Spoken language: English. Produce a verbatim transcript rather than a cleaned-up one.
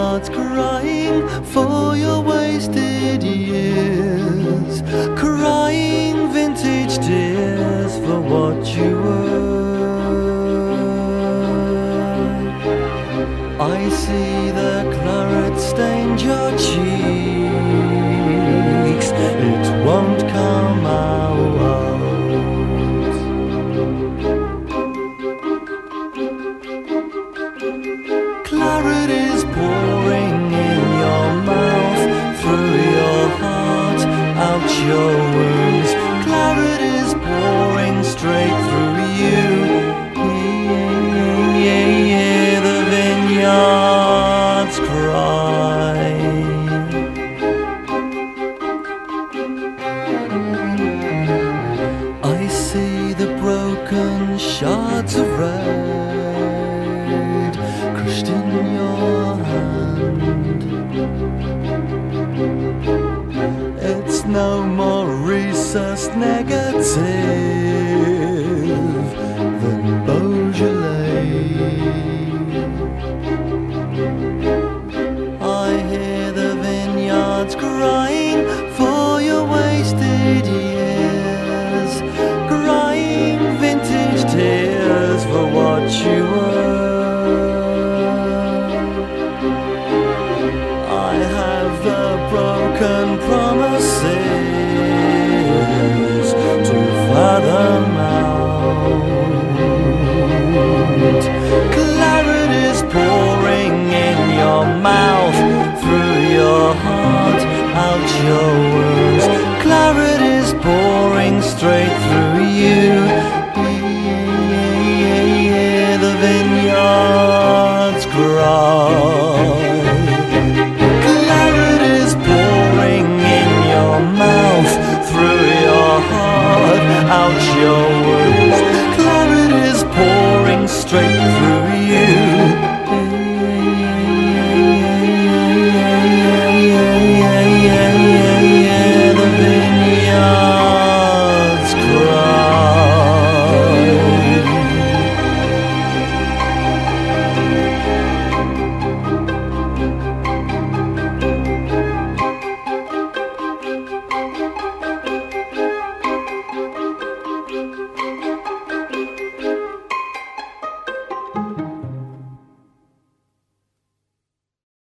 vineyards crying for your wasted years, crying vintage tears for what you were. I see the claret stain your cheeks, it won't come out. Claret is pouring in your mouth, through your heart, out your wounds. Claret is pouring straight through you. Hear, hear, hear the vineyards cry. I see the broken shards of red crushed in your hand. It's no more recessed negative than Beaujolais. I hear the vineyards crying for your wasted years, crying vintage tears for what you were. I have the broken promises